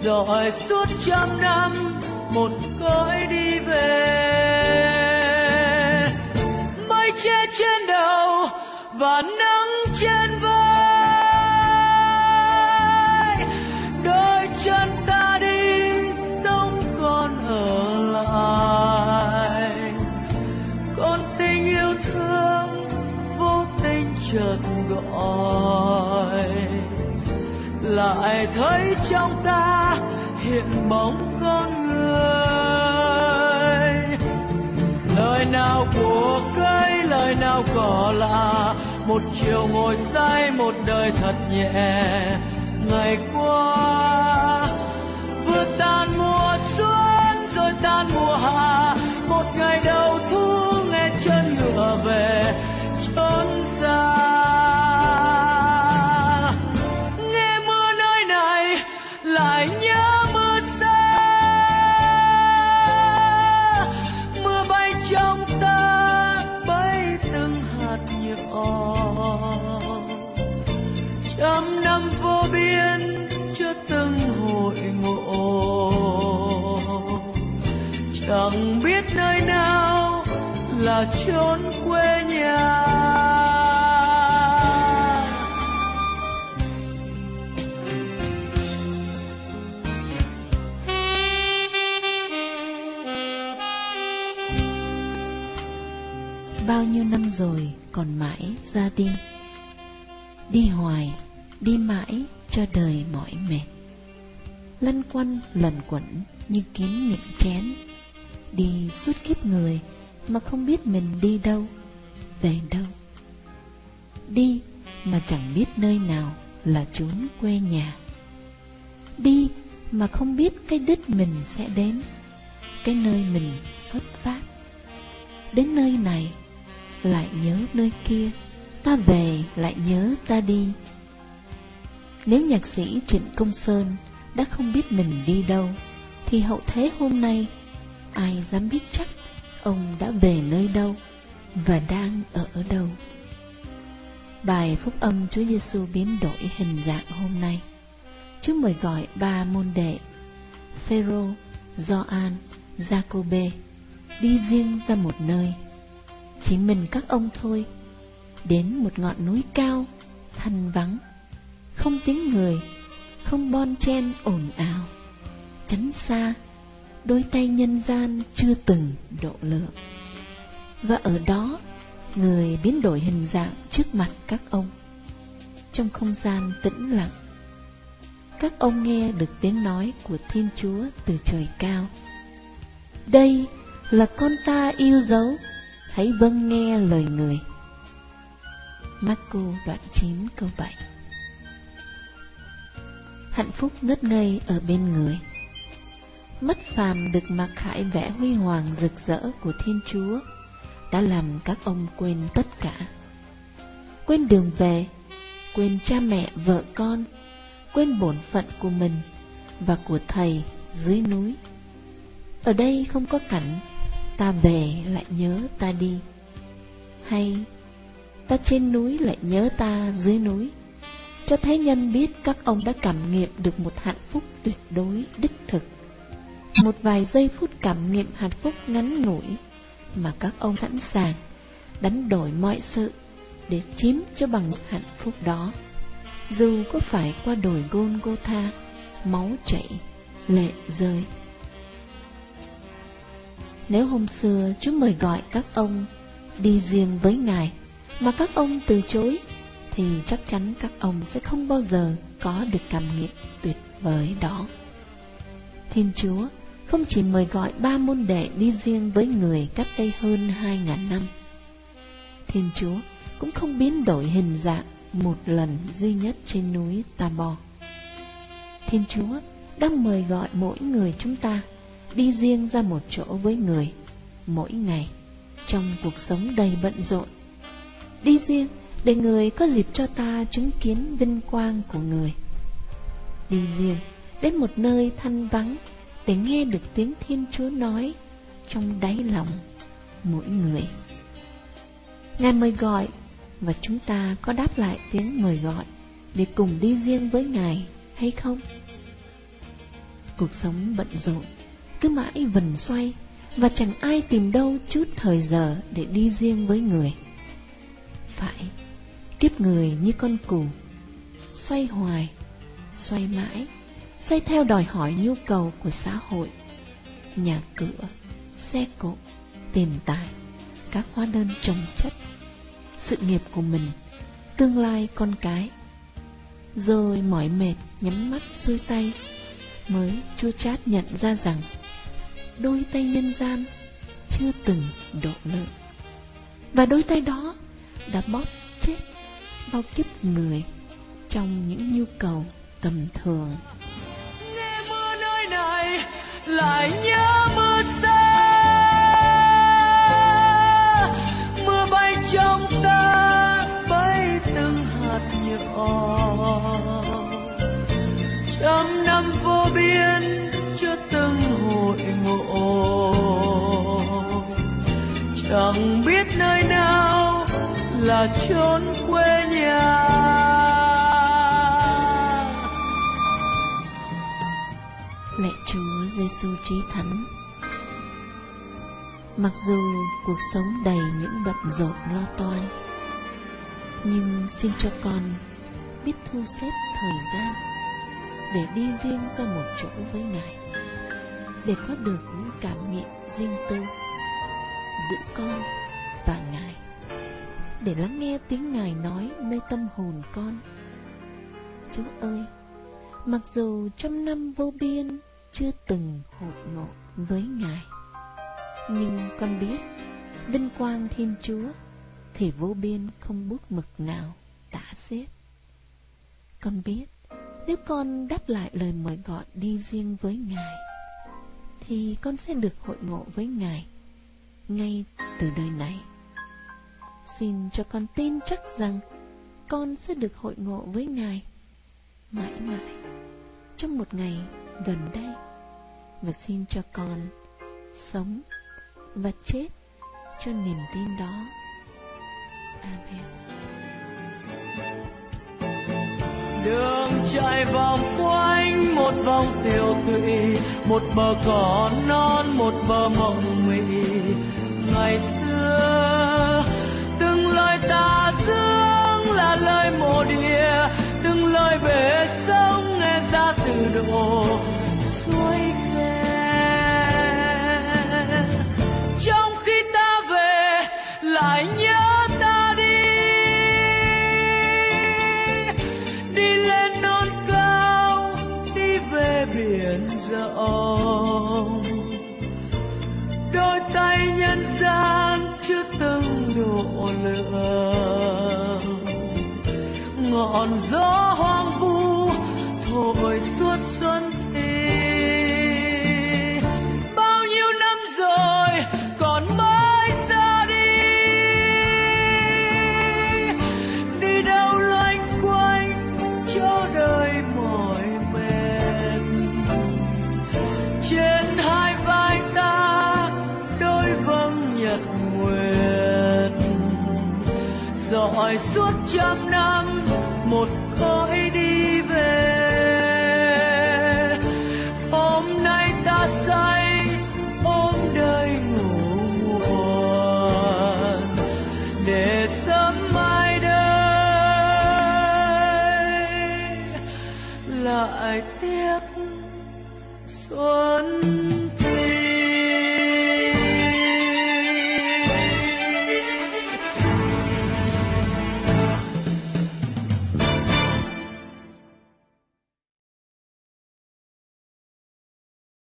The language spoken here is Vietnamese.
dõi suốt 100 năm một cõi đi về. Mây che trên đầu và nắng trên vai, đôi chân ta đi sống còn ở lại. Còn tình yêu thương vô tình chợt gọi, lại thấy trong ta hiện bóng con người. Lời nào của cây, lời nào cỏ lạ, một chiều ngồi say một đời thật nhẹ. Ngày qua vừa tan mùa xuân rồi tan mùa hạ, một ngày đầu thu nghe chân ngựa về chốn xa. Nghe mưa nơi này lại nhớ mưa xa, mưa bay trong ta bay từng hạt nhỏ. 100 năm vô biên chưa từng hội ngộ, chẳng biết nơi nào là chốn quê nhà. Bao nhiêu năm rồi còn mãi ra đi, đi hoài, đi mãi cho đời mỏi mệt, lăn quanh lần quẩn như kiến miệng chén. Đi suốt kiếp người mà không biết mình đi đâu, về đâu. Đi mà chẳng biết nơi nào là chốn quê nhà. Đi mà không biết cái đích mình sẽ đến, cái nơi mình xuất phát. Đến nơi này lại nhớ nơi kia, ta về lại nhớ ta đi. Nếu nhạc sĩ Trịnh Công Sơn đã không biết mình đi đâu, thì hậu thế hôm nay ai dám biết chắc ông đã về nơi đâu và đang ở đâu. Bài phúc âm Chúa Giêsu biến đổi hình dạng hôm nay, Chúa mời gọi 3 môn đệ Phêrô, Gioan, Giacôbê đi riêng ra một nơi, chỉ mình các ông thôi, đến một ngọn núi cao, thanh vắng, không tiếng người, không bon chen ồn ào, tránh xa, đôi tay nhân gian chưa từng độ lượng. Và ở đó, người biến đổi hình dạng trước mặt các ông. Trong không gian tĩnh lặng, các ông nghe được tiếng nói của Thiên Chúa từ trời cao: đây là con ta yêu dấu, hãy vâng nghe lời người. Marco đoạn 9 câu 7. Hạnh phúc ngất ngây ở bên người. Mắt phàm được mặc khải vẽ huy hoàng rực rỡ của Thiên Chúa đã làm các ông quên tất cả. Quên đường về, quên cha mẹ vợ con, quên bổn phận của mình và của Thầy dưới núi. Ở đây không có cảnh ta về lại nhớ ta đi, hay ta trên núi lại nhớ ta dưới núi, cho thấy nhân biết các ông đã cảm nghiệm được một hạnh phúc tuyệt đối đích thực. Một vài giây phút cảm nghiệm hạnh phúc ngắn ngủi mà các ông sẵn sàng đánh đổi mọi sự để chiếm cho bằng hạnh phúc đó, dù có phải qua đồi Golgotha, máu chảy, lệ rơi. Nếu hôm xưa Chúa mời gọi các ông đi riêng với Ngài mà các ông từ chối, thì chắc chắn các ông sẽ không bao giờ có được cảm nghiệm tuyệt vời đó. Thiên Chúa không chỉ mời gọi 3 môn đệ đi riêng với người cách đây hơn 2000 năm. Thiên Chúa cũng không biến đổi hình dạng một lần duy nhất trên núi Tabor. Thiên Chúa đang mời gọi mỗi người chúng ta đi riêng ra một chỗ với người mỗi ngày trong cuộc sống đầy bận rộn. Đi riêng để người có dịp cho ta chứng kiến vinh quang của người. Đi riêng đến một nơi thanh vắng để nghe được tiếng Thiên Chúa nói trong đáy lòng mỗi người. Ngài mời gọi và chúng ta có đáp lại tiếng mời gọi để cùng đi riêng với Ngài hay không? cuộc sống bận rộn, cứ mãi vần xoay, và chẳng ai tìm đâu chút thời giờ để đi riêng với người. Phải, kiếp người như con cù, xoay hoài, xoay mãi, xoay theo đòi hỏi nhu cầu của xã hội, nhà cửa, xe cộ, tiền tài, các hóa đơn chồng chất, sự nghiệp của mình, tương lai con cái. Rồi mỏi mệt nhắm mắt xuôi tay, mới chua chát nhận ra rằng đôi tay nhân gian chưa từng độ lượng, và đôi tay đó đã bóp chết bao kiếp người trong những nhu cầu tầm thường. Nghe mưa nơi này lại nhớ mưa xa, mưa bay trong ta bay từng hạt nhỏ. Trăm năm vô biên chưa từng hội ngộ, chẳng biết nơi nào là chốn quê nhà. Lạy Chúa Giêsu Chí Thánh, mặc dù cuộc sống đầy những bận rộn lo toan, nhưng xin cho con biết thu xếp thời gian để đi riêng ra một chỗ với Ngài, để có được những cảm nghiệm riêng tư giữa con và Ngài, để lắng nghe tiếng Ngài nói nơi tâm hồn con. Chúa ơi, mặc dù trăm năm vô biên chưa từng hội ngộ với Ngài, nhưng con biết vinh quang Thiên Chúa thì vô biên không bút mực nào tả xiết. Con biết nếu con đáp lại lời mời gọi đi riêng với Ngài, thì con sẽ được hội ngộ với Ngài ngay từ đời này. Xin cho con tin chắc rằng con sẽ được hội ngộ với Ngài mãi mãi trong một ngày gần đây, và xin cho con sống và chết cho niềm tin đó. Amen. Đường chạy vòng quanh một vòng tiêu tụy, một bờ cỏ non, một bờ mộng mị. Ngày xưa từng lời tà dương là lời mộ địa, từng lời bể sông nghe ra từ độ suối khe. Trong khi ta về lại nhớ ta đi, đi lên non cao, đi về biển rộng. Đôi tay nhân gian chưa từng độ lượng, ngọn gió hoang vu thổi suốt xuân thì. Bao nhiêu năm rồi còn mới ra đi, đi đâu loanh quanh cho đời mỏi mệt. Trên hai vai ta đôi vầng nhật nguyệt, dõi suốt trăm năm một khói đi về. Hôm nay ta say ôm đời ngủ muộn, để sớm mai đây lại tiếc xuân.